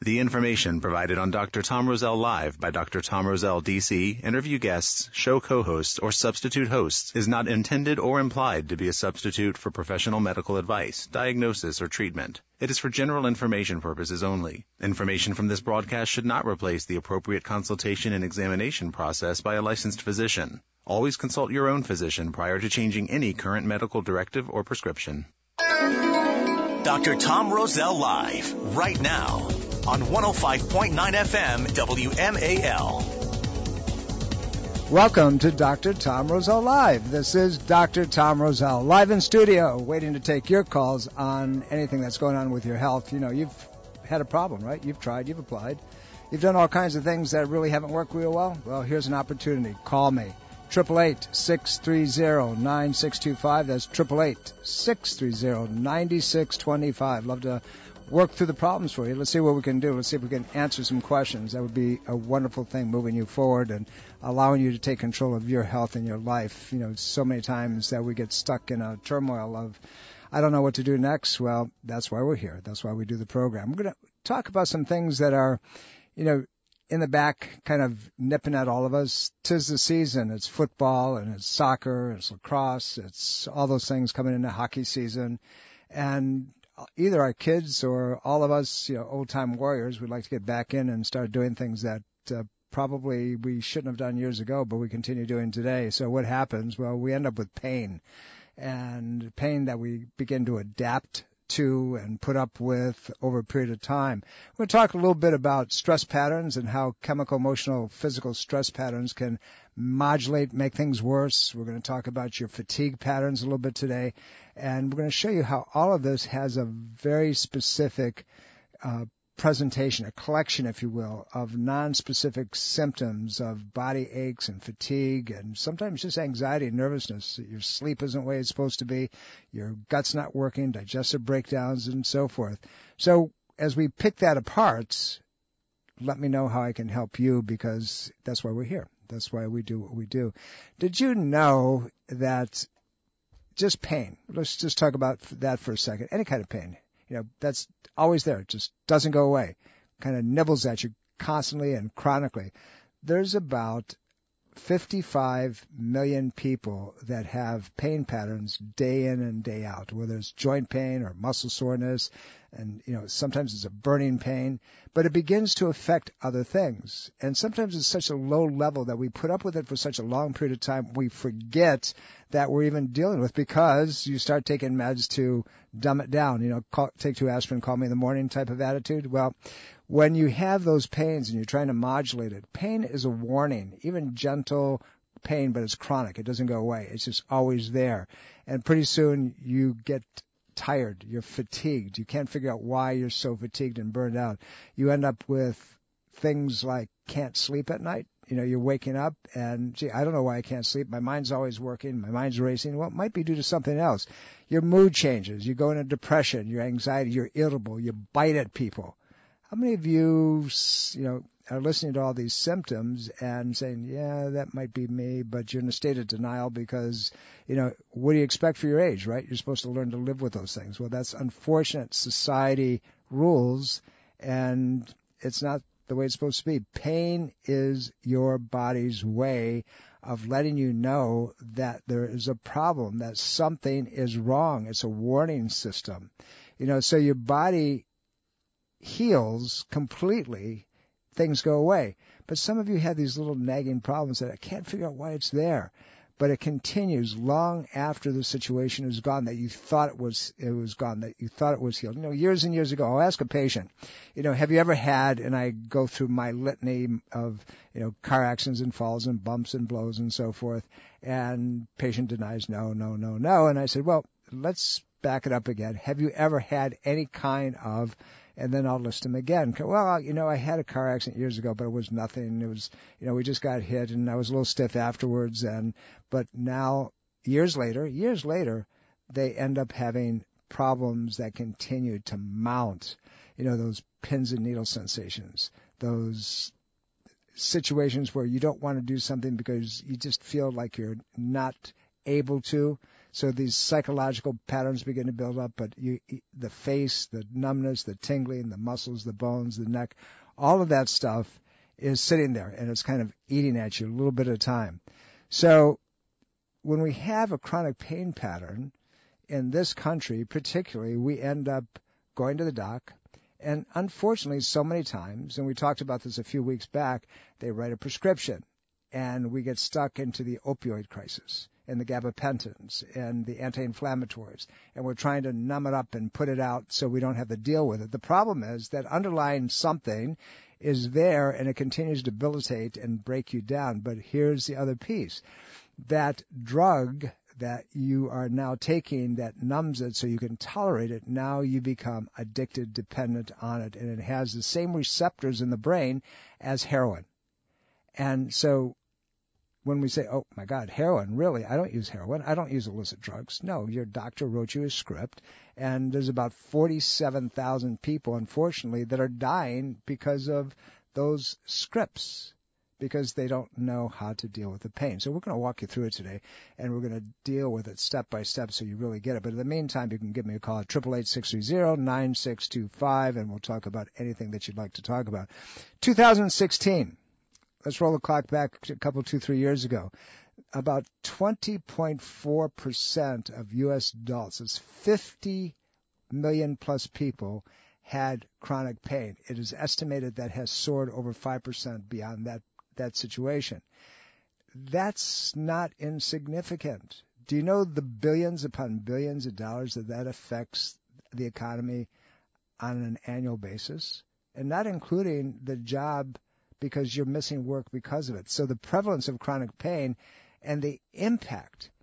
The information provided on Dr. Tom Rosell Live by Dr. Tom Rosell, D.C., interview guests, show co-hosts, or substitute hosts is not intended or implied to be a substitute for professional medical advice, diagnosis, or treatment. It is for general information purposes only. Information from this broadcast should not replace the appropriate consultation and examination process by a licensed physician. Always consult your own physician prior to changing any current medical directive or prescription. Dr. Tom Rosell Live, right now, on 105.9 FM WMAL. Welcome to Dr. Tom Rosell Live. This is Dr. Tom Rosell, live in studio, waiting to take your calls on anything that's going on with your health. You know, you've had a problem, right? You've tried, you've applied. You've done all kinds of things that really haven't worked real well. Well, here's an opportunity. Call me. 888-630-9625. That's 888-630-9625. Love to work through the problems for you. Let's see what we can do. Let's see if we can answer some questions. That would be a wonderful thing, moving you forward and allowing you to take control of your health and your life. You know, so many times that we get stuck in a turmoil of, I don't know what to do next. Well, that's why we're here. That's why we do the program. We're going to talk about some things that are, you know, in the back, kind of nipping at all of us. 'Tis the season. It's football and it's soccer, it's lacrosse, it's all those things coming into hockey season. And either our kids or all of us, you know, old-time warriors, would like to get back in and start doing things that probably we shouldn't have done years ago, but we continue doing today. So what happens? Well, we end up with pain, and pain that we begin to adapt to and put up with over a period of time. We're going to talk a little bit about stress patterns and how chemical, emotional, physical stress patterns can modulate, make things worse. We're going to talk about your fatigue patterns a little bit today, and we're going to show you how all of this has a very specific presentation, a collection, if you will, of non-specific symptoms of body aches and fatigue and sometimes just anxiety and nervousness. Your sleep isn't the way it's supposed to be, your gut's not working, digestive breakdowns, and so forth. So as we pick that apart, let me know how I can help you, because that's why we're here. That's why we do what we do. Did you know that just pain, let's just talk about that for a second, any kind of pain, you know, that's always there. It just doesn't go away. Kind of nibbles at you constantly and chronically. There's about 55 million people that have pain patterns day in and day out, whether it's joint pain or muscle soreness, and, you know, sometimes it's a burning pain, but it begins to affect other things. And sometimes it's such a low level that we put up with it for such a long period of time, we forget that we're even dealing with, because you start taking meds to dumb it down, you know, take 2 aspirin, call me in the morning type of attitude. Well, when you have those pains and you're trying to modulate it, pain is a warning, even gentle pain, but it's chronic. It doesn't go away. It's just always there. And pretty soon you get tired. You're fatigued. You can't figure out why you're so fatigued and burned out. You end up with things like can't sleep at night. You know, you're waking up and, gee, I don't know why I can't sleep. My mind's always working. My mind's racing. Well, it might be due to something else. Your mood changes. You go into depression, your anxiety, you're irritable. You bite at people. How many of you, you know, are listening to all these symptoms and saying, yeah, that might be me, but you're in a state of denial because, you know, what do you expect for your age, right? You're supposed to learn to live with those things. Well, that's unfortunate society rules, and it's not the way it's supposed to be. Pain is your body's way of letting you know that there is a problem, that something is wrong. It's a warning system. You know, so your body heals completely, things go away. But some of you have these little nagging problems that I can't figure out why it's there. But it continues long after the situation is gone, that you thought it was gone, that you thought it was healed. You know, years and years ago, I'll ask a patient, you know, have you ever had, and I go through my litany of, you know, car accidents and falls and bumps and blows and so forth, and patient denies no. And I said, well, let's back it up again. Have you ever had any kind of, and then I'll list them again. Well, you know, I had a car accident years ago, but it was nothing. It was, you know, we just got hit and I was a little stiff afterwards. But now, years later, they end up having problems that continue to mount. You know, those pins and needle sensations, those situations where you don't want to do something because you just feel like you're not able to. So these psychological patterns begin to build up, but the face, the numbness, the tingling, the muscles, the bones, the neck, all of that stuff is sitting there, and it's kind of eating at you a little bit at a time. So when we have a chronic pain pattern in this country, particularly, we end up going to the doc. And unfortunately, so many times, and we talked about this a few weeks back, they write a prescription, and we get stuck into the opioid crisis and the gabapentins and the anti-inflammatories, and we're trying to numb it up and put it out so we don't have to deal with it. The problem is that underlying something is there, and it continues to debilitate and break you down. But here's the other piece. That drug that you are now taking that numbs it so you can tolerate it, now you become addicted, dependent on it, and it has the same receptors in the brain as heroin. And so when we say, oh my God, heroin, really? I don't use heroin. I don't use illicit drugs. No, your doctor wrote you a script, and there's about 47,000 people, unfortunately, that are dying because of those scripts, because they don't know how to deal with the pain. So we're going to walk you through it today, and we're going to deal with it step by step so you really get it. But in the meantime, you can give me a call at 888-630-9625, and we'll talk about anything that you'd like to talk about. 2016. Let's roll the clock back a couple, 2-3 years ago. About 20.4% of U.S. adults, that's 50 million plus people, had chronic pain. It is estimated that has soared over 5% beyond that situation. That's not insignificant. Do you know the billions upon billions of dollars that affects the economy on an annual basis? And not including the job, because you're missing work because of it. So the prevalence of chronic pain and the impact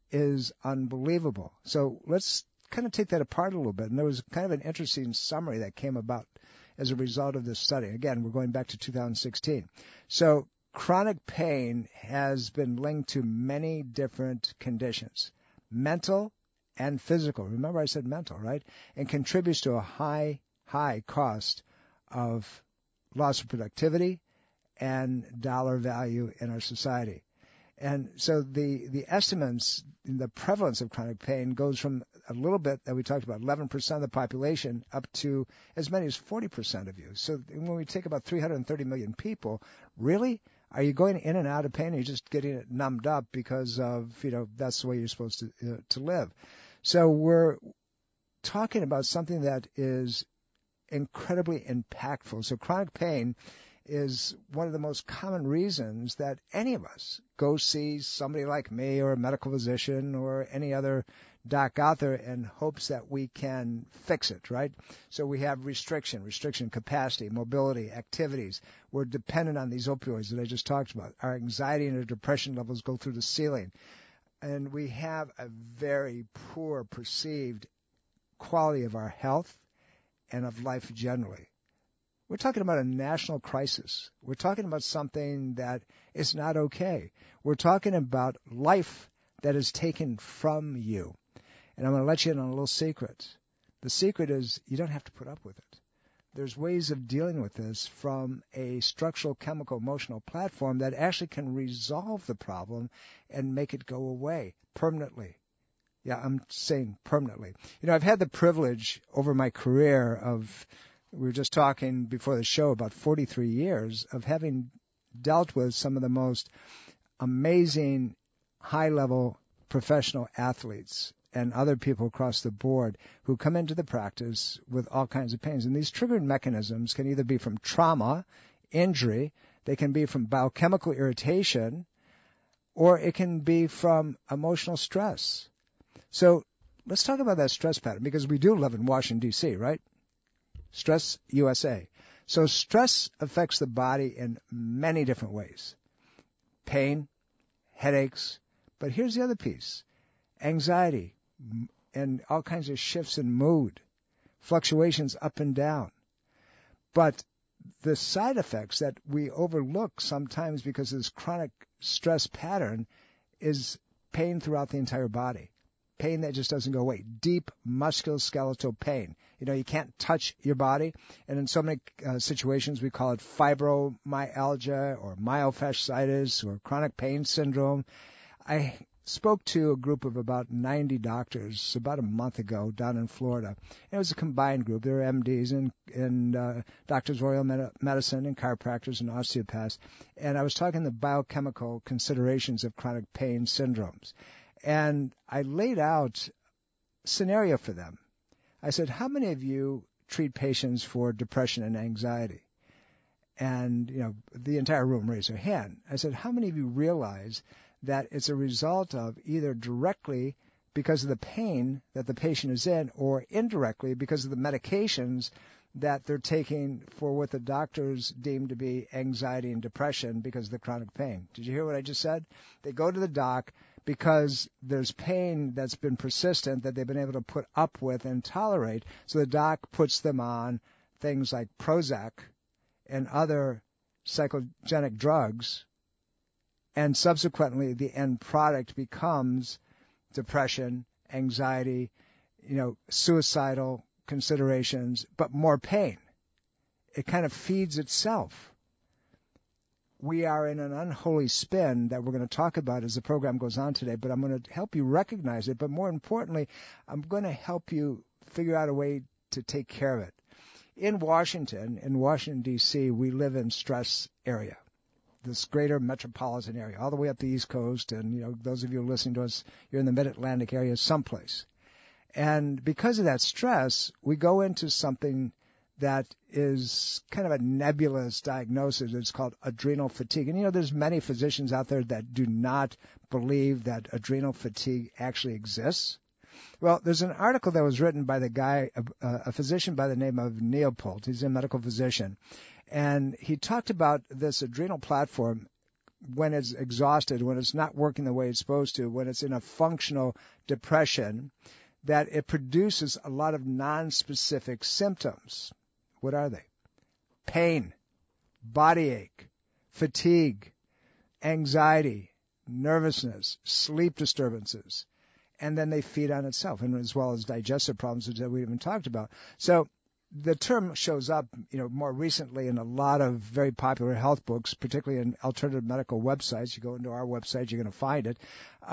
is unbelievable. So let's kind of take that apart a little bit. And there was kind of an interesting summary that came about as a result of this study. Again, we're going back to 2016. So chronic pain has been linked to many different conditions, mental and physical. Remember I said mental, right? And contributes to a high cost of loss of productivity and dollar value in our society. And so the estimates, the prevalence of chronic pain goes from a little bit that we talked about, 11% of the population, up to as many as 40% of you. So when we take about 330 million people, really? Are you going in and out of pain, or are you just getting it numbed up because of, that's the way you're supposed to live? So we're talking about something that is incredibly impactful. So chronic pain is one of the most common reasons that any of us go see somebody like me or a medical physician or any other doc out there in hopes that we can fix it, right? So we have restriction, capacity, mobility, activities. We're dependent on these opioids that I just talked about. Our anxiety and our depression levels go through the ceiling. And we have a very poor perceived quality of our health and of life generally. We're talking about a national crisis. We're talking about something that is not okay. We're talking about life that is taken from you. And I'm going to let you in on a little secret. The secret is you don't have to put up with it. There's ways of dealing with this from a structural, chemical, emotional platform that actually can resolve the problem and make it go away permanently. Yeah, I'm saying permanently. I've had the privilege over my career of, we were just talking before the show, about 43 years of having dealt with some of the most amazing high-level professional athletes and other people across the board who come into the practice with all kinds of pains. And these triggering mechanisms can either be from trauma, injury, they can be from biochemical irritation, or it can be from emotional stress. So let's talk about that stress pattern, because we do live in Washington, D.C., right? Stress USA. So stress affects the body in many different ways. Pain, headaches, but here's the other piece. Anxiety and all kinds of shifts in mood, fluctuations up and down. But the side effects that we overlook sometimes because of this chronic stress pattern is pain throughout the entire body. Pain that just doesn't go away. Deep musculoskeletal pain. You can't touch your body. And in so many situations, we call it fibromyalgia or myofasciitis or chronic pain syndrome. I spoke to a group of about 90 doctors about a month ago down in Florida. And it was a combined group. There were MDs and doctors of oral medicine and chiropractors and osteopaths. And I was talking the biochemical considerations of chronic pain syndromes. And I laid out a scenario for them. I said, how many of you treat patients for depression and anxiety? And, the entire room raised their hand. I said, how many of you realize that it's a result of either directly because of the pain that the patient is in or indirectly because of the medications that they're taking for what the doctors deem to be anxiety and depression because of the chronic pain? Did you hear what I just said? They go to the doc because there's pain that's been persistent that they've been able to put up with and tolerate. So the doc puts them on things like Prozac and other psychogenic drugs, and subsequently the end product becomes depression, anxiety, suicidal considerations, but more pain. It kind of feeds itself. We are in an unholy spin that we're going to talk about as the program goes on today, but I'm going to help you recognize it. But more importantly, I'm going to help you figure out a way to take care of it. In Washington, D.C., we live in stress area, this greater metropolitan area, all the way up the East Coast. And, those of you listening to us, you're in the Mid-Atlantic area someplace. And because of that stress, we go into something that is kind of a nebulous diagnosis. It's called adrenal fatigue. And, there's many physicians out there that do not believe that adrenal fatigue actually exists. Well, there's an article that was written by the guy, a physician by the name of Neopold. He's a medical physician. And he talked about this adrenal platform when it's exhausted, when it's not working the way it's supposed to, when it's in a functional depression, that it produces a lot of nonspecific symptoms. What are they? Pain, body ache, fatigue, anxiety, nervousness, sleep disturbances. And then they feed on itself, and as well as digestive problems that we haven't talked about. So the term shows up, more recently in a lot of very popular health books, particularly in alternative medical websites. You go into our website, you're going to find it.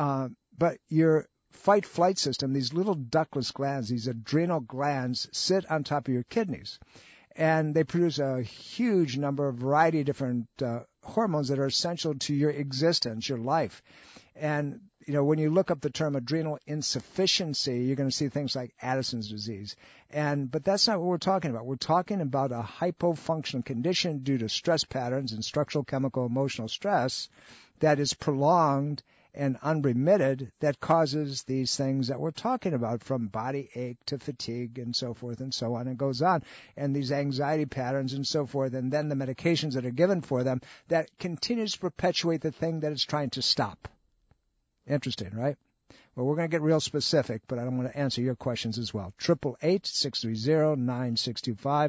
But your fight-flight system, these little ductless glands, these adrenal glands, sit on top of your kidneys. And they produce a huge number of variety of different hormones that are essential to your existence, your life. And when you look up the term adrenal insufficiency, you're going to see things like Addison's disease. But that's not what we're talking about. We're talking about a hypofunctional condition due to stress patterns and structural, chemical, emotional stress that is prolonged and unremitted that causes these things that we're talking about, from body ache to fatigue and so forth and so on, and goes on. And these anxiety patterns and so forth, and then the medications that are given for them that continues to perpetuate the thing that it's trying to stop. Interesting, right? Well, we're going to get real specific, but I want to answer your questions as well. 888-630-9625.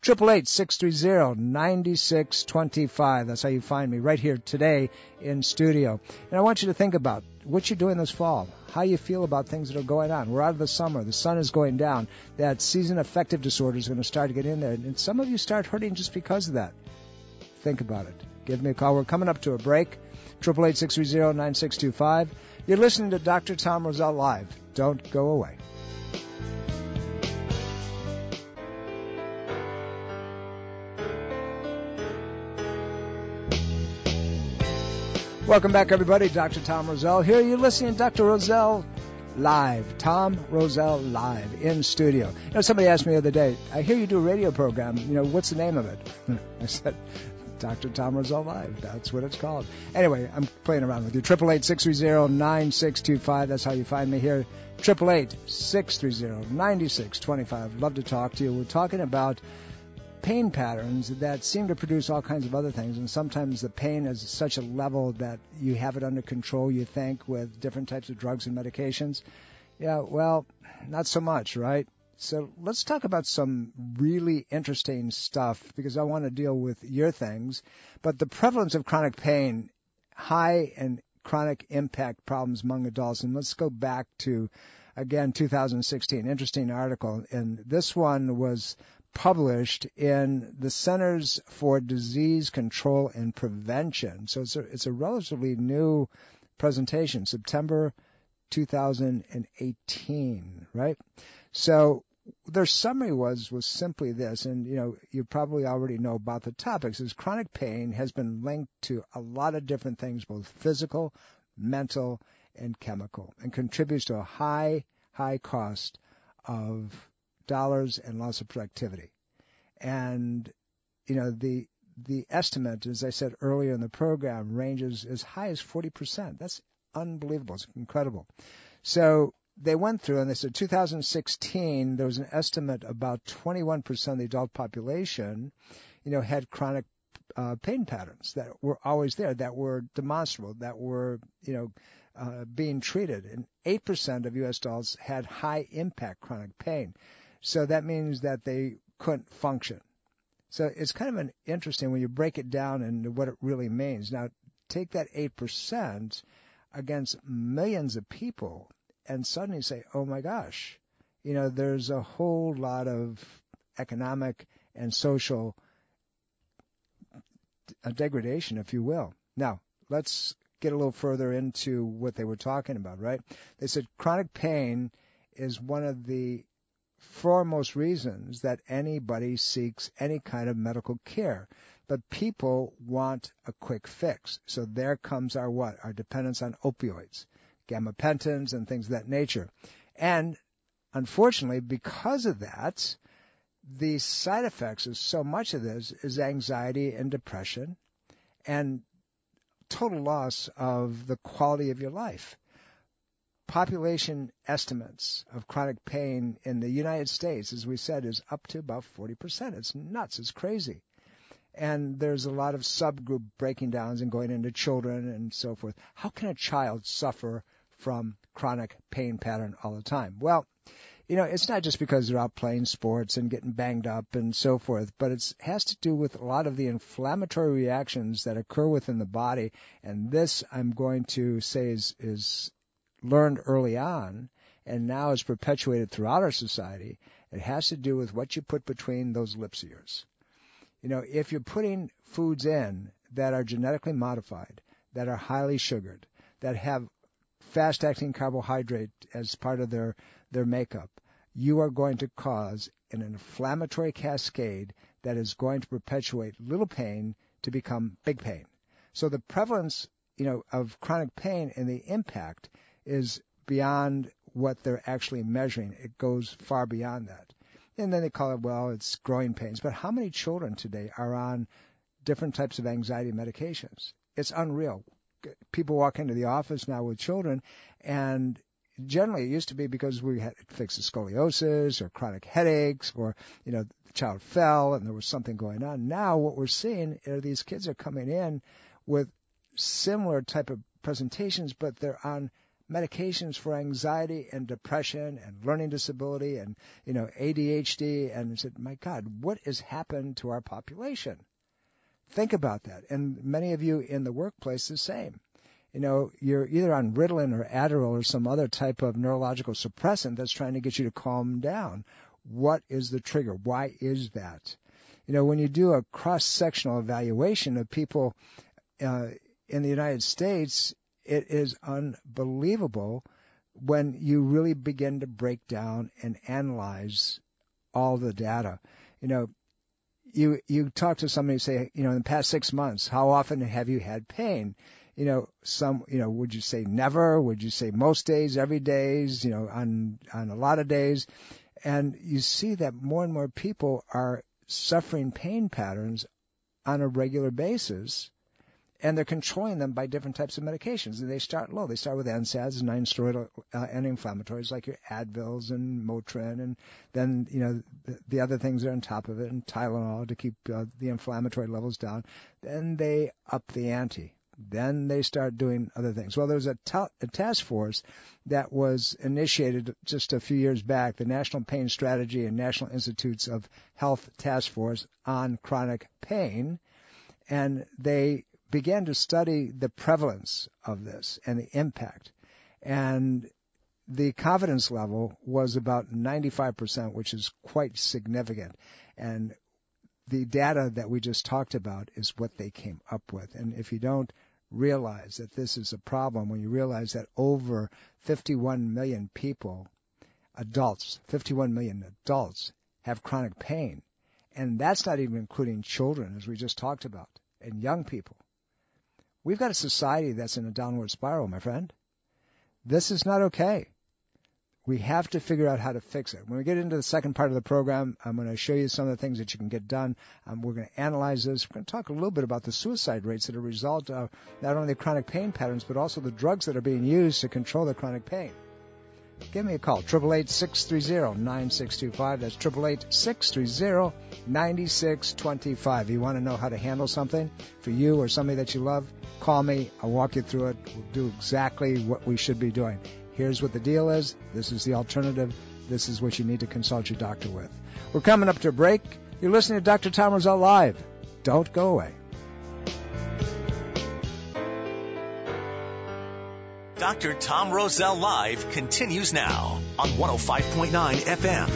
888-630-9625. That's how you find me, right here today in studio. And I want you to think about what you're doing this fall, how you feel about things that are going on. We're out of the summer. The sun is going down. That season affective disorder is going to start to get in there. And some of you start hurting just because of that. Think about it. Give me a call. We're coming up to a break. 888-630-9625. You're listening to Dr. Tom Rosell Live. Don't go away. Welcome back, everybody. Dr. Tom Rosell here. You're listening to Dr. Rosell Live. Tom Rosell Live in studio. Somebody asked me the other day, I hear you do a radio program. What's the name of it? I said, Dr. Tom Rosell Live. That's what it's called. Anyway, I'm playing around with you. 888-630-9625. That's how you find me here. 888-630-9625. Love to talk to you. We're talking about pain patterns that seem to produce all kinds of other things. And sometimes the pain is such a level that you have it under control, you think, with different types of drugs and medications. Yeah, well, not so much, right? So let's talk about some really interesting stuff, because I want to deal with your things. But the prevalence of chronic pain, high and chronic impact problems among adults. And let's go back to, again, 2016. Interesting article. And this one was published in the Centers for Disease Control and Prevention. So it's a relatively new presentation, September 2018, right? So their summary was simply this, and you probably already know about the topics, is chronic pain has been linked to a lot of different things, both physical, mental, and chemical, and contributes to a high cost of dollars and loss of productivity. And, the estimate, as I said earlier in the program, ranges as high as 40%. That's unbelievable. It's incredible. So they went through and they said 2016, there was an estimate about 21% of the adult population, had chronic pain patterns that were always there, that were demonstrable, that were, being treated. And 8% of U.S. adults had high impact chronic pain. So that means that they couldn't function. So it's kind of interesting when you break it down into what it really means. Now, take that 8% against millions of people and suddenly say, oh my gosh, there's a whole lot of economic and social degradation, if you will. Now, let's get a little further into what they were talking about, right? They said chronic pain is one of the foremost reasons that anybody seeks any kind of medical care. But people want a quick fix. So there comes our what? Our dependence on opioids, gamapentins, and things of that nature. And unfortunately, because of that, the side effects of so much of this is anxiety and depression and total loss of the quality of your life. Population estimates of chronic pain in the United States, as we said, is up to about 40%. It's nuts. It's crazy. And there's a lot of subgroup breaking downs and going into children and so forth. How can a child suffer from chronic pain pattern all the time? Well, it's not just because they're out playing sports and getting banged up and so forth, but it has to do with a lot of the inflammatory reactions that occur within the body. And this, I'm going to say, is learned early on and now is perpetuated throughout our society. It has to do with what you put between those lips of yours. If you're putting foods in that are genetically modified, that are highly sugared, that have fast-acting carbohydrate as part of their makeup, you are going to cause an inflammatory cascade that is going to perpetuate little pain to become big pain. So the prevalence, of chronic pain and the impact is beyond what they're actually measuring. It goes far beyond that. And then they call it, well, it's growing pains. But how many children today are on different types of anxiety medications? It's unreal. People walk into the office now with children, and generally it used to be because we had fixed the scoliosis or chronic headaches or, the child fell and there was something going on. Now what we're seeing are these kids are coming in with similar type of presentations, but they're on medications for anxiety and depression and learning disability and, ADHD. And I said, my God, what has happened to our population? Think about that. And many of you in the workplace the same. You're either on Ritalin or Adderall or some other type of neurological suppressant that's trying to get you to calm down. What is the trigger? Why is that? When you do a cross-sectional evaluation of people in the United States, it is unbelievable when you really begin to break down and analyze all the data. You talk to somebody and say, in the past 6 months, how often have you had pain? Would you say never? Would you say most days, every days, on a lot of days? And you see that more and more people are suffering pain patterns on a regular basis. And they're controlling them by different types of medications. And they start low. They start with NSAIDs, non-steroidal anti-inflammatories like your Advils and Motrin, and then the other things are on top of it, and Tylenol to keep the inflammatory levels down. Then they up the ante. Then they start doing other things. Well, there's a task force that was initiated just a few years back, the National Pain Strategy and National Institutes of Health Task Force on Chronic Pain, and they began to study the prevalence of this and the impact. And the confidence level was about 95%, which is quite significant. And the data that we just talked about is what they came up with. And if you don't realize that this is a problem, when you realize that over 51 million people, adults, 51 million adults have chronic pain. And that's not even including children, as we just talked about, and young people. We've got a society that's in a downward spiral, my friend. This is not okay. We have to figure out how to fix it. When we get into the second part of the program, I'm going to show you some of the things that you can get done. We're going to analyze this. We're going to talk a little bit about the suicide rates that are a result of not only the chronic pain patterns, but also the drugs that are being used to control the chronic pain. Give me a call, 888-630-9625. That's 888-630-9625. You want to know how to handle something for you or somebody that you love? Call me. I'll walk you through it. We'll do exactly what we should be doing. Here's what the deal is. This is the alternative. This is what you need to consult your doctor with. We're coming up to a break. You're listening to Dr. Tom Rosell Live. Don't go away. Dr. Tom Rosell Live continues now on 105.9 FM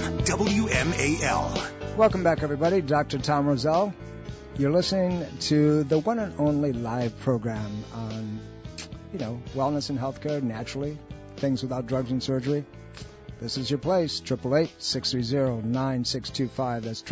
WMAL. Welcome back, everybody. Dr. Tom Rosell. You're listening to the one and only live program on, wellness and healthcare naturally, things without drugs and surgery. This is your place, 888-630-9625. That's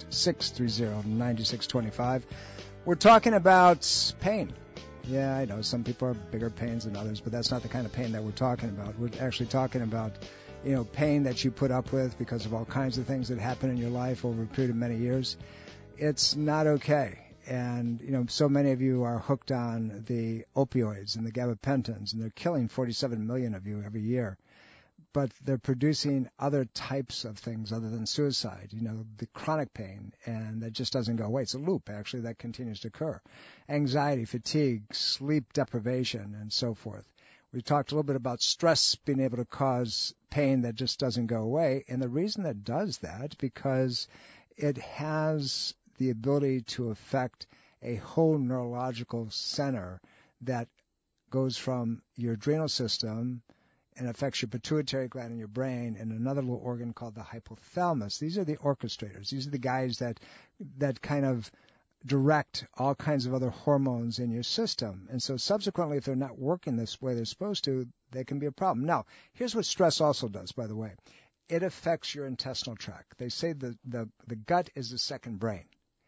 888-630-9625. We're talking about pain. Yeah, I know some people are bigger pains than others, but that's not the kind of pain that we're talking about. We're actually talking about, pain that you put up with because of all kinds of things that happen in your life over a period of many years. It's not okay. And, so many of you are hooked on the opioids and the gabapentins, and they're killing 47 million of you every year. But they're producing other types of things other than suicide, the chronic pain, and that just doesn't go away. It's a loop, actually, that continues to occur. Anxiety, fatigue, sleep deprivation, and so forth. We talked a little bit about stress being able to cause pain that just doesn't go away, and the reason that does that, because it has the ability to affect a whole neurological center that goes from your adrenal system and affects your pituitary gland in your brain and another little organ called the hypothalamus. These are the orchestrators. These are the guys that kind of direct all kinds of other hormones in your system. And so subsequently, if they're not working this way they're supposed to, they can be a problem. Now, here's what stress also does, by the way. It affects your intestinal tract. They say the gut is the second brain.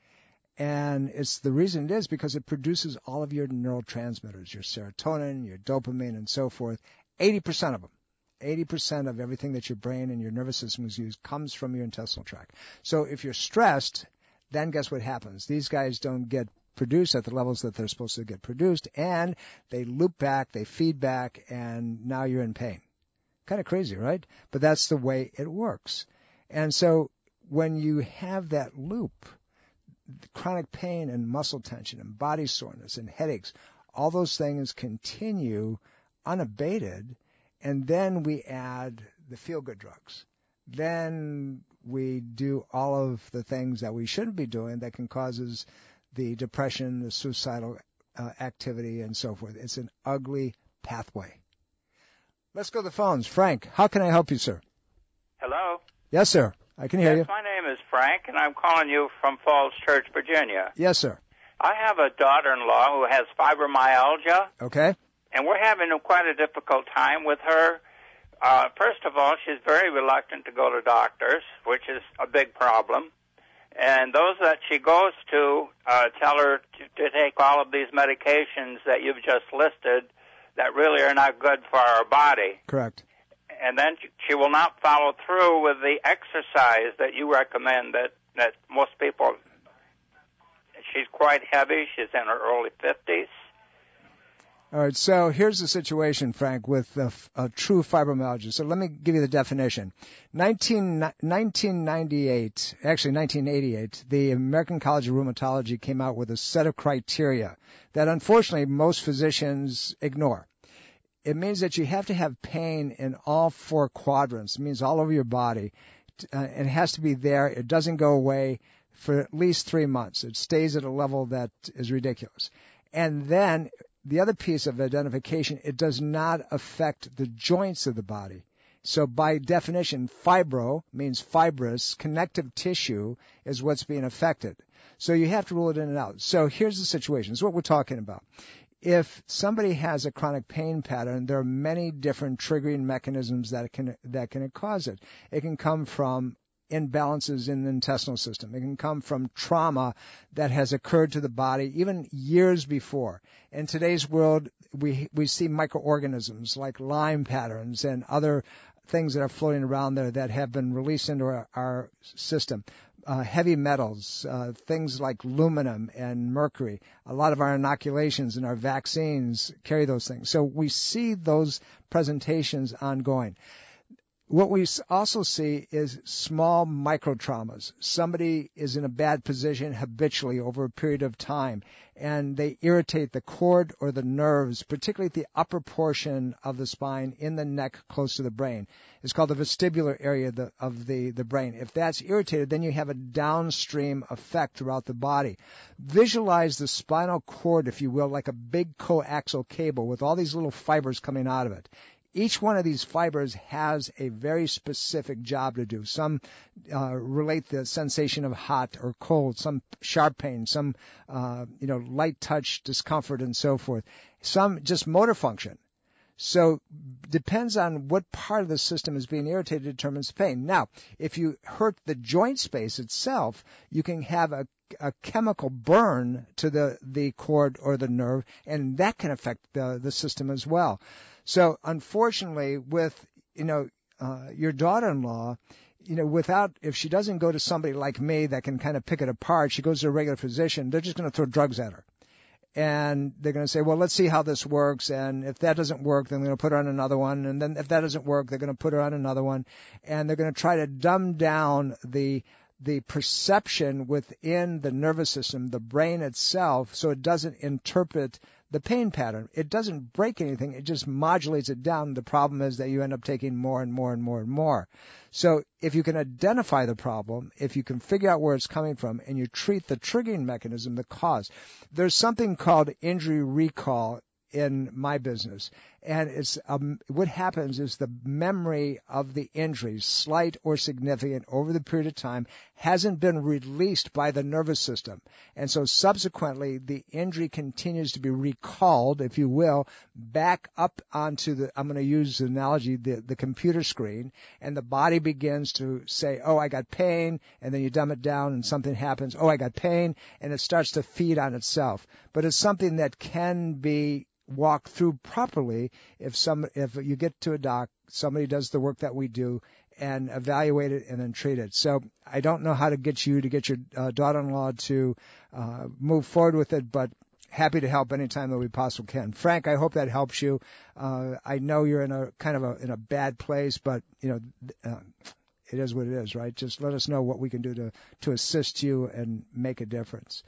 And it's the reason it is because it produces all of your neurotransmitters, your serotonin, your dopamine, and so forth. 80% of them, 80% of everything that your brain and your nervous system is used comes from your intestinal tract. So if you're stressed, then guess what happens? These guys don't get produced at the levels that they're supposed to get produced, and they loop back, they feed back, and now you're in pain. Kind of crazy, right? But that's the way it works. And so when you have that loop, chronic pain and muscle tension and body soreness and headaches, all those things continue unabated, and then we add the feel-good drugs. Then we do all of the things that we shouldn't be doing that can cause the depression, the suicidal activity, and so forth. It's an ugly pathway. Let's go to the phones. Frank, how can I help you, sir? Hello? Yes, sir. I can hear you. My name is Frank, and I'm calling you from Falls Church, Virginia. Yes, sir. I have a daughter-in-law who has fibromyalgia. Okay. And we're having quite a difficult time with her. First of all, she's very reluctant to go to doctors, which is a big problem. And those that she goes to tell her to take all of these medications that you've just listed that really are not good for our body. Correct. And then she will not follow through with the exercise that you recommend that most people. She's quite heavy. She's in her early 50s. All right, so here's the situation, Frank, with a true fibromyalgia. So let me give you the definition. 1988, the American College of Rheumatology came out with a set of criteria that unfortunately most physicians ignore. It means that you have to have pain in all four quadrants. It means all over your body. It has to be there. It doesn't go away for at least 3 months. It stays at a level that is ridiculous. And then the other piece of identification, it does not affect the joints of the body. So by definition, fibro means fibrous. Connective tissue is what's being affected. So you have to rule it in and out. So here's the situation. This is what we're talking about. if somebody has a chronic pain pattern, there are many different triggering mechanisms that can cause it. It can come from imbalances in the intestinal system. It can come from trauma that has occurred to the body even years before. In today's world, we see microorganisms like Lyme patterns and other things that are floating around there that have been released into our system. Heavy metals, things like aluminum and mercury. A lot of our inoculations and our vaccines carry those things. So we see those presentations ongoing. What we also see is small micro traumas. Somebody is in a bad position habitually over a period of time, and they irritate the cord or the nerves, particularly at the upper portion of the spine in the neck close to the brain. It's called the vestibular area of the brain. If that's irritated, then you have a downstream effect throughout the body. Visualize the spinal cord, if you will, like a big coaxial cable with all these little fibers coming out of it. Each one of these fibers has a very specific job to do. Some relate the sensation of hot or cold, some sharp pain, some light touch discomfort, and so forth. Some just motor function. So depends on what part of the system is being irritated determines pain. Now, if you hurt the joint space itself, you can have a chemical burn to the cord or the nerve, and that can affect the system as well. So unfortunately, with your daughter-in-law, if she doesn't go to somebody like me that can kind of pick it apart, she goes to a regular physician, they're just going to throw drugs at her. And they're going to say, well, let's see how this works. And if that doesn't work, then they're going to put her on another one. And then if that doesn't work, they're going to put her on another one. And they're going to try to dumb down the perception within the nervous system, the brain itself, so it doesn't interpret the pain pattern. It doesn't break anything. It just modulates it down. The problem is that you end up taking more and more and more and more. So if you can identify the problem, if you can figure out where it's coming from, and you treat the triggering mechanism, the cause, there's something called injury recall in my business. And it's what happens is the memory of the injury, slight or significant over the period of time, hasn't been released by the nervous system. And so subsequently, the injury continues to be recalled, if you will, back up onto I'm going to use the analogy, the computer screen, and the body begins to say, oh, I got pain, and then you dumb it down and something happens, oh, I got pain, and it starts to feed on itself. But it's something that can be walk through properly if you get to a doc, somebody does the work that we do and evaluate it and then treat it. So I don't know how to get your daughter-in-law to move forward with it, but happy to help anytime that we possibly can. Frank, I hope that helps you. I know you're in a bad place, but it is what it is, right? Just let us know what we can do to assist you and make a difference.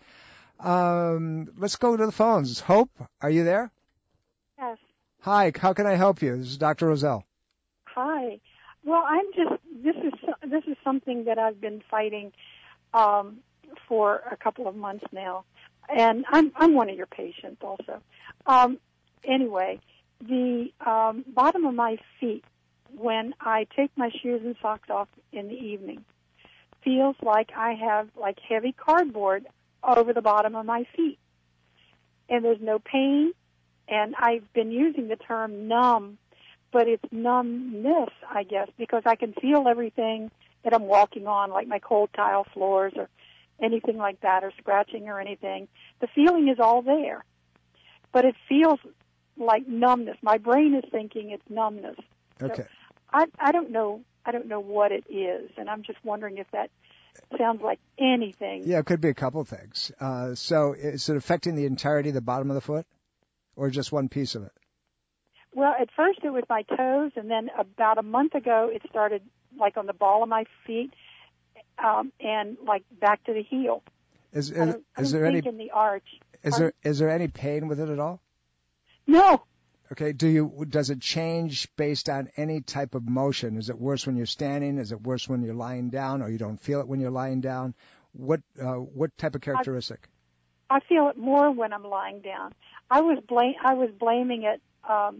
Let's go to the phones. Hope, are you there? Yes. Hi, how can I help you? This is Dr. Roselle. Hi. Well, this is something that I've been fighting for a couple of months now, and I'm one of your patients also. Anyway, the bottom of my feet, when I take my shoes and socks off in the evening, feels like I have like heavy cardboard over the bottom of my feet, and there's no pain. And I've been using the term numb, but it's numbness, I guess, because I can feel everything that I'm walking on, like my cold tile floors or anything like that, or scratching or anything. The feeling is all there, but it feels like numbness. My brain is thinking it's numbness. Okay. So I don't know what it is, and I'm just wondering if that sounds like anything. Yeah, it could be a couple things. So is it affecting the entirety of the bottom of the foot? Or just one piece of it? Well, at first it was my toes, and then about a month ago it started like on the ball of my feet, and like back to the heel. Is there any in the arch? Is there any pain with it at all? No. Okay. Does it change based on any type of motion? Is it worse when you're standing? Is it worse when you're lying down, or you don't feel it when you're lying down? What type of characteristic? I feel it more when I'm lying down. I was blaming it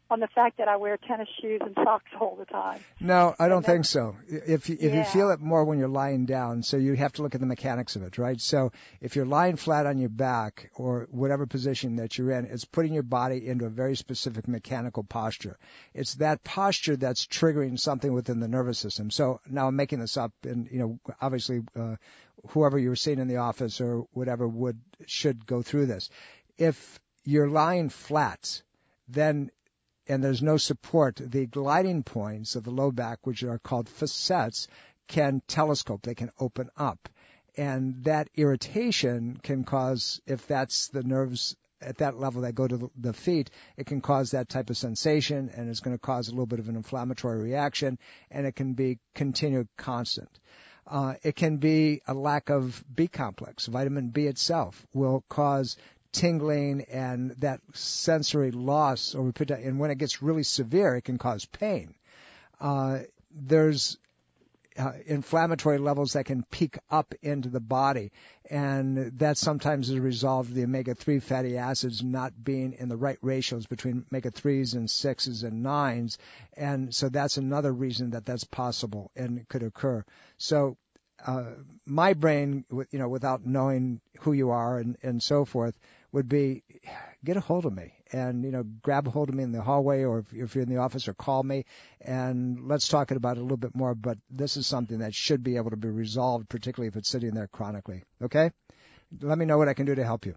on the fact that I wear tennis shoes and socks all the time. No, I don't think so. If you feel it more when you're lying down, so you have to look at the mechanics of it, right? So if you're lying flat on your back or whatever position that you're in, it's putting your body into a very specific mechanical posture. It's that posture that's triggering something within the nervous system. So now I'm making this up, and obviously whoever you're seeing in the office or whatever should go through this. If you're lying flat, then and there's no support, the gliding points of the low back, which are called facets, can telescope. They can open up. And that irritation can cause, if that's the nerves at that level that go to the feet, it can cause that type of sensation, and it's going to cause a little bit of an inflammatory reaction, and it can be continued constant. It can be a lack of B complex. Vitamin B itself will cause tingling and that sensory loss over period of time. And when it gets really severe, it can cause pain. There's inflammatory levels that can peak up into the body, and that sometimes is a result of the omega-3 fatty acids not being in the right ratios between omega-3s and 6s and 9s, and so that's another reason that that's possible and it could occur. So my brain, without knowing who you are and so forth, would be get a hold of me and, grab a hold of me in the hallway, or if you're in the office, or call me, and let's talk about it a little bit more. But this is something that should be able to be resolved, particularly if it's sitting there chronically. Okay? Let me know what I can do to help you.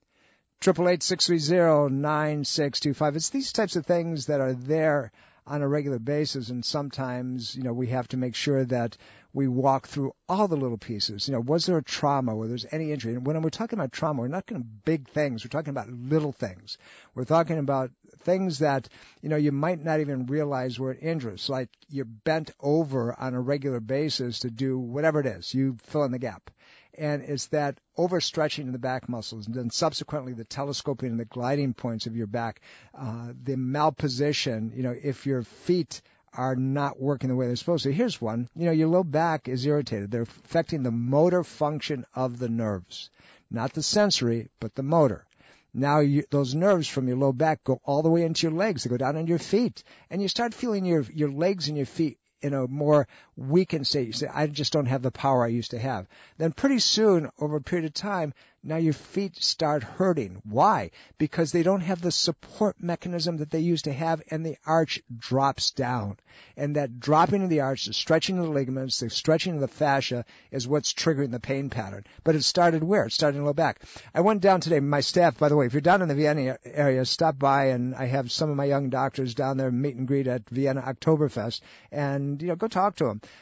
888-630-9625. It's these types of things that are there on a regular basis, and sometimes, we have to make sure that we walk through all the little pieces. Was there a trauma? Where there's any injury? And when we're talking about trauma, we're not talking big things. We're talking about little things. We're talking about things that, you might not even realize were injuries, like you're bent over on a regular basis to do whatever it is. You fill in the gap. And it's that overstretching in the back muscles, and then subsequently the telescoping and the gliding points of your back, the malposition, if your feet are not working the way they're supposed to. Here's one. Your low back is irritated. They're affecting the motor function of the nerves, not the sensory, but the motor. Now, those nerves from your low back go all the way into your legs. They go down into your feet, and you start feeling your legs and your feet in a more weakened state. You say, I just don't have the power I used to have. Then pretty soon, over a period of time, now your feet start hurting. Why? Because they don't have the support mechanism that they used to have, and the arch drops down. And that dropping of the arch, the stretching of the ligaments, the stretching of the fascia is what's triggering the pain pattern. But it started where? It started in the low back. I went down today. My staff, by the way, if you're down in the Vienna area, stop by, and I have some of my young doctors down there meet and greet at Vienna Oktoberfest, and, go talk to them.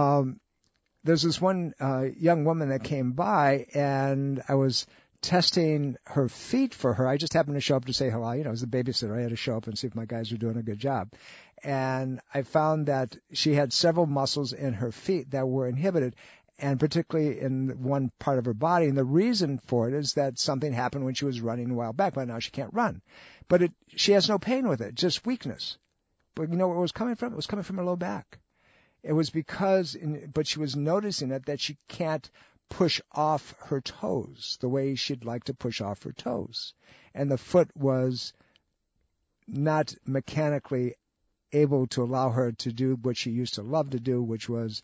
There's this one young woman that came by, and I was testing her feet for her. I just happened to show up to say hello. As the babysitter, I had to show up and see if my guys were doing a good job. And I found that she had several muscles in her feet that were inhibited, and particularly in one part of her body. And the reason for it is that something happened when she was running a while back, but now she can't run. But she has no pain with it, just weakness. But where it was coming from? It was coming from her low back. It was but she was noticing that she can't push off her toes the way she'd like to push off her toes. And the foot was not mechanically able to allow her to do what she used to love to do, which was,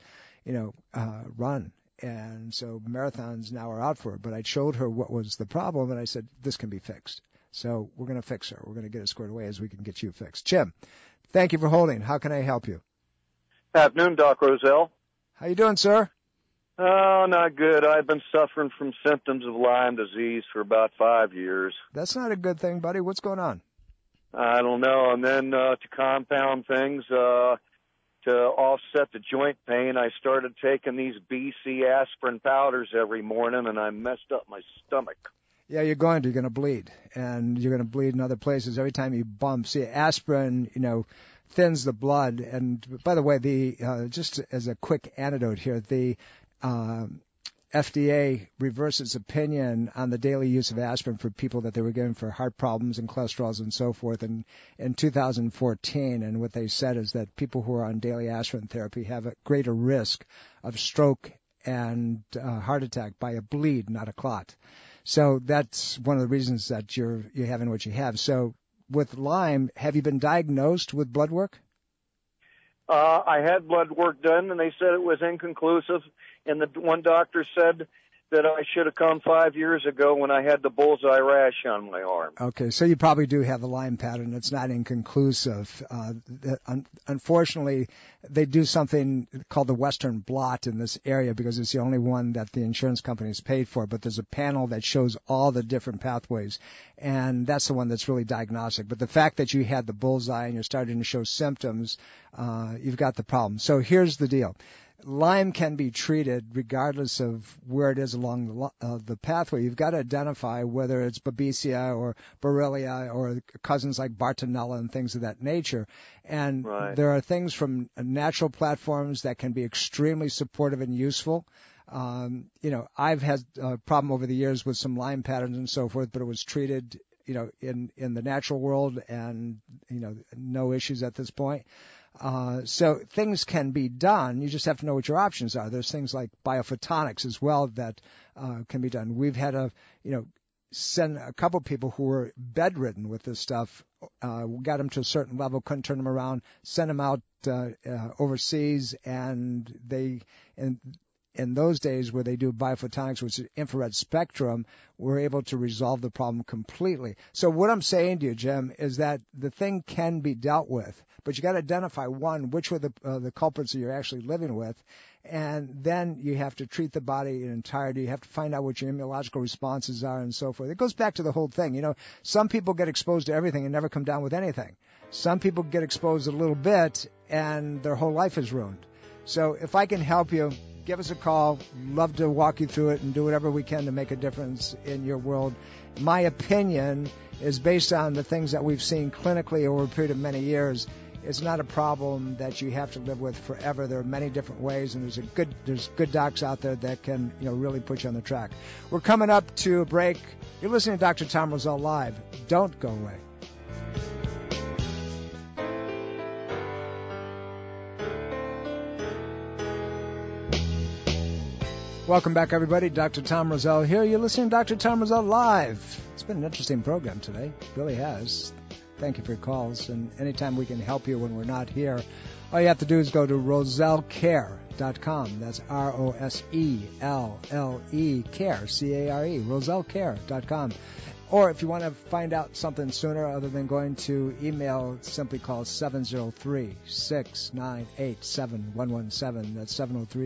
run. And so marathons now are out for her. But I showed her what was the problem, and I said, this can be fixed. So we're going to fix her. We're going to get it squared away as we can get you fixed. Jim, thank you for holding. How can I help you? Afternoon, Doc Roselle. How you doing, sir? Oh, not good. I've been suffering from symptoms of Lyme disease for about 5 years. That's not a good thing, buddy. What's going on? I don't know. And then to compound things, to offset the joint pain, I started taking these BC aspirin powders every morning, and I messed up my stomach. Yeah, you're going to bleed, and you're going to bleed in other places every time you bump. See, aspirin, thins the blood. And by the way, just as a quick anecdote here, the FDA reversed its opinion on the daily use of aspirin for people that they were given for heart problems and cholesterols and so forth in 2014. And what they said is that people who are on daily aspirin therapy have a greater risk of stroke and heart attack by a bleed, not a clot. So that's one of the reasons that you're having what you have. So with Lyme, have you been diagnosed with blood work? I had blood work done, and they said it was inconclusive. And the one doctor said that I should have come 5 years ago when I had the bullseye rash on my arm. Okay, so you probably do have the Lyme pattern. It's not inconclusive. Unfortunately, they do something called the Western blot in this area because it's the only one that the insurance companies paid for. But there's a panel that shows all the different pathways, and that's the one that's really diagnostic. But the fact that you had the bullseye and you're starting to show symptoms, you've got the problem. So here's the deal. Lyme can be treated regardless of where it is along the pathway. You've got to identify whether it's Babesia or Borrelia or cousins like Bartonella and things of that nature. And there are things from natural platforms that can be extremely supportive and useful. I've had a problem over the years with some Lyme patterns and so forth, but it was treated, in the natural world and, no issues at this point. So things can be done. You just have to know what your options are. There's things like biophotonics as well that can be done. We've had send a couple people who were bedridden with this stuff. We got them to a certain level, couldn't turn them around, sent them out overseas, and in those days where they do biophotonics, which is infrared spectrum, we're able to resolve the problem completely. So what I'm saying to you, Jim, is that the thing can be dealt with, but you got to identify, one, which were the culprits that you're actually living with, and then you have to treat the body in entirety. You have to find out what your immunological responses are and so forth. It goes back to the whole thing. Some people get exposed to everything and never come down with anything. Some people get exposed a little bit and their whole life is ruined. So if I can help you, give us a call. Love to walk you through it and do whatever we can to make a difference in your world. My opinion is based on the things that we've seen clinically over a period of many years. It's not a problem that you have to live with forever. There are many different ways, and there's good docs out there that can really put you on the track. We're coming up to a break. You're listening to Dr. Tom Rosell Live. Don't go away. Welcome back, everybody. Dr. Tom Rosell here. You're listening to Dr. Tom Rosell Live. It's been an interesting program today. It really has. Thank you for your calls. And anytime we can help you when we're not here, all you have to do is go to RosellCare.com. That's ROSELLE care, C-A-R-E, RosellCare.com. Or if you want to find out something sooner other than going to email, simply call 703-698-7117. That's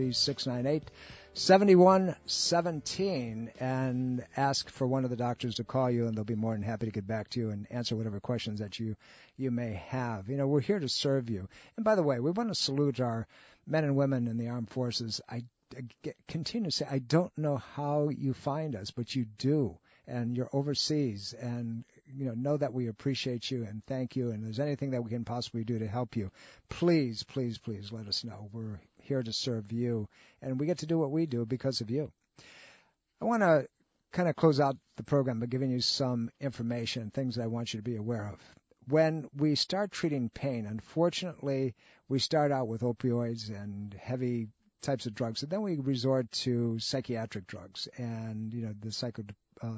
703-698-7117, and ask for one of the doctors to call you, and they'll be more than happy to get back to you and answer whatever questions that you may have. We're here to serve you. And by the way, we want to salute our men and women in the armed forces. I continue to say, I don't know how you find us, but you do. And you're overseas, and know that we appreciate you and thank you. And if there's anything that we can possibly do to help you, please, please, please let us know. We're here to serve you, and we get to do what we do because of you. I want to kind of close out the program by giving you some information, things that I want you to be aware of. When we start treating pain, unfortunately, we start out with opioids and heavy types of drugs, and then we resort to psychiatric drugs and the psychoactive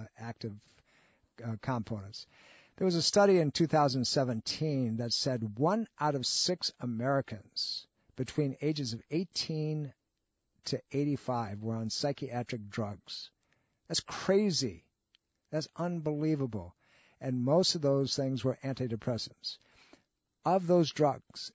components. There was a study in 2017 that said 1 out of 6 Americans between ages of 18 to 85 were on psychiatric drugs. That's crazy. That's unbelievable. And most of those things were antidepressants. Of those drugs,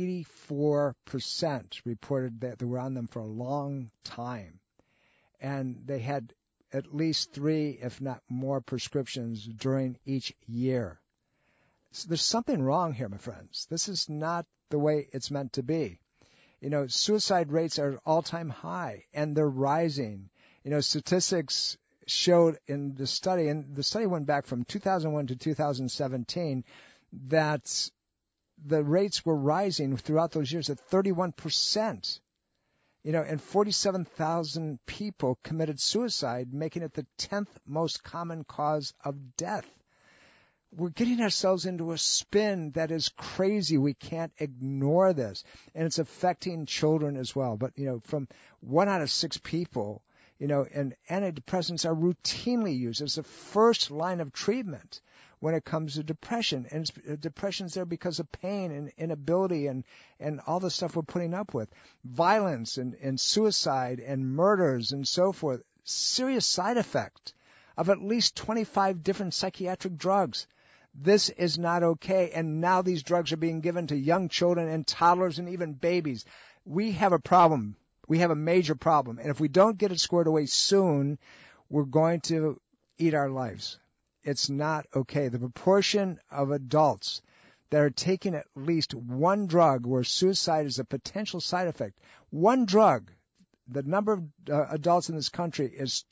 84% reported that they were on them for a long time. And they had at least 3, if not more, prescriptions during each year. So there's something wrong here, my friends. This is not the way it's meant to be. Suicide rates are all-time high, and they're rising. Statistics showed in the study, and the study went back from 2001 to 2017, that the rates were rising throughout those years at 31%. And 47,000 people committed suicide, making it the 10th most common cause of death. We're getting ourselves into a spin that is crazy. We can't ignore this. And it's affecting children as well. But, from 1 out of 6 people, And antidepressants are routinely used as the first line of treatment when it comes to depression. And depression's there because of pain and inability and all the stuff we're putting up with. Violence and suicide and murders and so forth. Serious side effect of at least 25 different psychiatric drugs. This is not okay. And now these drugs are being given to young children and toddlers and even babies. We have a problem. We have a major problem. And if we don't get it squared away soon, we're going to eat our lives. It's not okay. The proportion of adults that are taking at least one drug where suicide is a potential side effect, one drug, the number of adults in this country is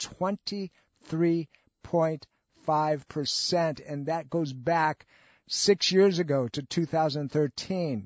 23.5%, and that goes back 6 years ago to 2013.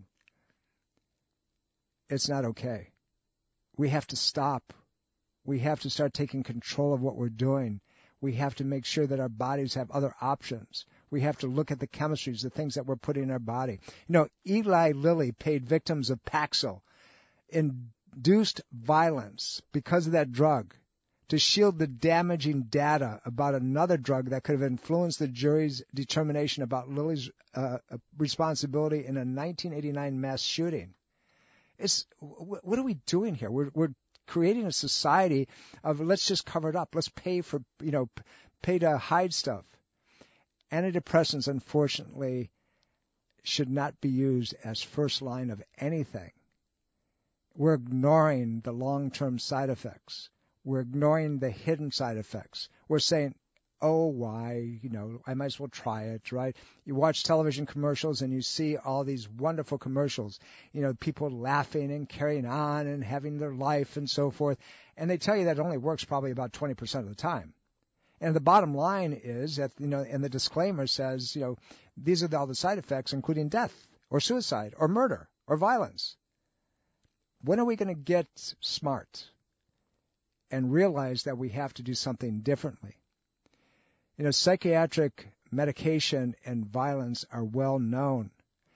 It's not okay. We have to stop. We have to start taking control of what we're doing. We have to make sure that our bodies have other options. We have to look at the chemistries, the things that we're putting in our body. Eli Lilly paid victims of Paxil induced violence because of that drug to shield the damaging data about another drug that could have influenced the jury's determination about Lilly's responsibility in a 1989 mass shooting. What are we doing here? We're creating a society of let's just cover it up. Let's pay to hide stuff. Antidepressants, unfortunately, should not be used as first line of anything. We're ignoring the long-term side effects. We're ignoring the hidden side effects. We're saying, oh, why? I might as well try it, right? You watch television commercials and you see all these wonderful commercials, people laughing and carrying on and having their life and so forth. And they tell you that it only works probably about 20% of the time. And the bottom line is that, and the disclaimer says, these are all the side effects, including death or suicide or murder or violence. When are we going to get smart and realize that we have to do something differently? Psychiatric medication and violence are well known.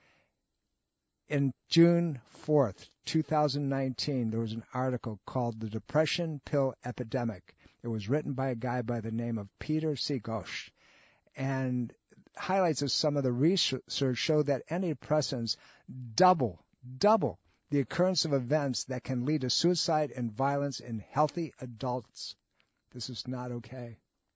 In June 4th, 2019, there was an article called The Depression Pill Epidemic. It was written by a guy by the name of Peter C. Ghosh. And highlights of some of the research show that antidepressants double the occurrence of events that can lead to suicide and violence in healthy adults. This is not okay.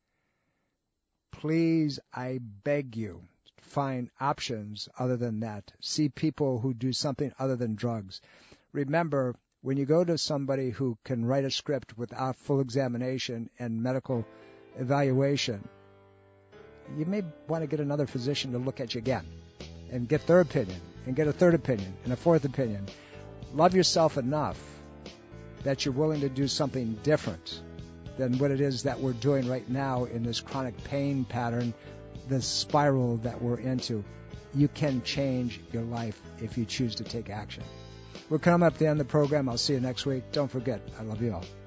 Please, I beg you, find options other than that. See people who do something other than drugs. Remember, when you go to somebody who can write a script without full examination and medical evaluation, you may want to get another physician to look at you again and get their opinion and get a third opinion and a fourth opinion. Love yourself enough that you're willing to do something different than what it is that we're doing right now in this chronic pain pattern, this spiral that we're into. You can change your life if you choose to take action. We're coming up to the end of the program. I'll see you next week. Don't forget, I love you all.